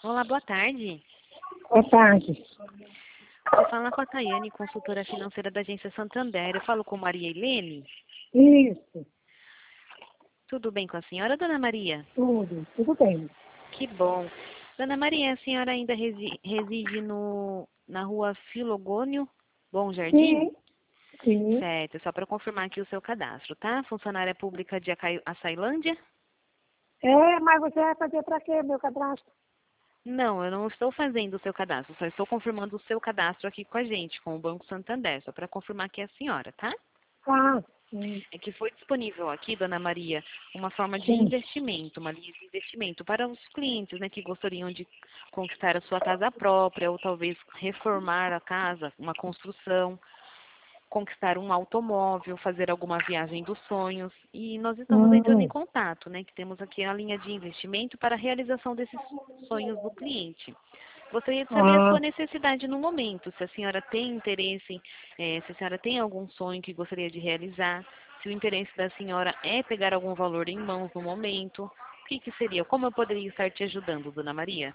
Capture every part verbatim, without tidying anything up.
Olá, boa tarde. Boa tarde. Você fala com a Tayane, consultora financeira da Agência Santander. Eu falo com Maria Helene. Isso, Tudo bem com a senhora, dona Maria? tudo, tudo bem. Que bom. Dona Maria, a senhora ainda resi- reside no, na rua Filogônio, Bom Jardim? Sim, sim. Certo, só para confirmar aqui o seu cadastro, tá? Funcionária pública de Acai- Açailândia? É, mas você vai fazer para quê, meu cadastro? Não, eu não estou fazendo o seu cadastro, só estou confirmando o seu cadastro aqui com a gente, com o Banco Santander, só para confirmar que é a senhora, tá? Ah, sim, É que foi disponível aqui, dona Maria, uma forma de sim. investimento, uma linha de investimento para os clientes, né, que gostariam de conquistar a sua casa própria ou talvez reformar a casa, uma construção, conquistar um automóvel, fazer alguma viagem dos sonhos. E nós estamos entrando em Hum, contato, né, que temos aqui a linha de investimento para a realização desses sonhos do cliente. Gostaria de saber a ah, sua necessidade no momento, se a senhora tem interesse, em, eh, se a senhora tem algum sonho que gostaria de realizar, se o interesse da senhora é pegar algum valor em mãos no momento, o que que seria? Como eu poderia estar te ajudando, dona Maria?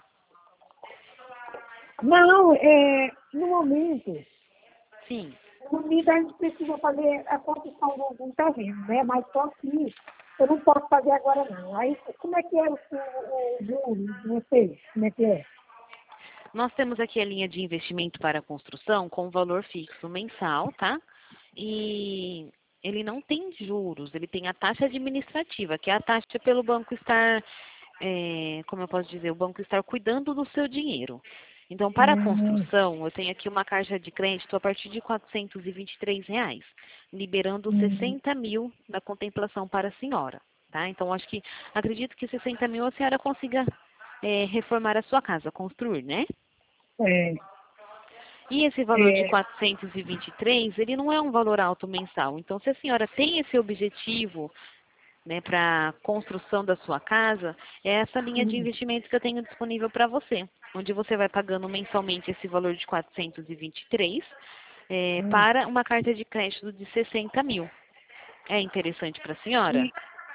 não, é, no momento, Sim. no momento a gente precisa fazer a construção de um de um terreno, né? Mas só que eu não posso fazer agora não. Aí, como é que é o, o, o juros de vocês? Como é que é? Nós temos aqui a linha de investimento para a construção com valor fixo mensal, tá? E ele não tem juros, ele tem a taxa administrativa, que é a taxa pelo banco estar, é, como eu posso dizer, o banco estar cuidando do seu dinheiro. Então, para a Hum, construção, eu tenho aqui uma caixa de crédito a partir de quatrocentos e vinte e três reais, liberando hum, sessenta mil da contemplação para a senhora, tá? Então, acho que, acredito que sessenta mil a senhora consiga, é, reformar a sua casa, construir, né? é, E esse valor de é, quatrocentos e vinte e três, ele não é um valor alto mensal. Então, se a senhora tem esse objetivo, né, para a construção da sua casa, é essa linha de hum, investimento que eu tenho disponível para você, onde você vai pagando mensalmente esse valor de quatrocentos e vinte e três, é, hum. para uma carta de crédito de sessenta mil. É interessante para a senhora? E,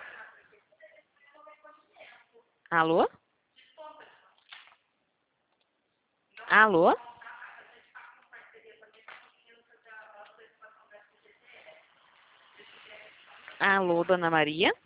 Alô? Alô? Alô, dona Maria?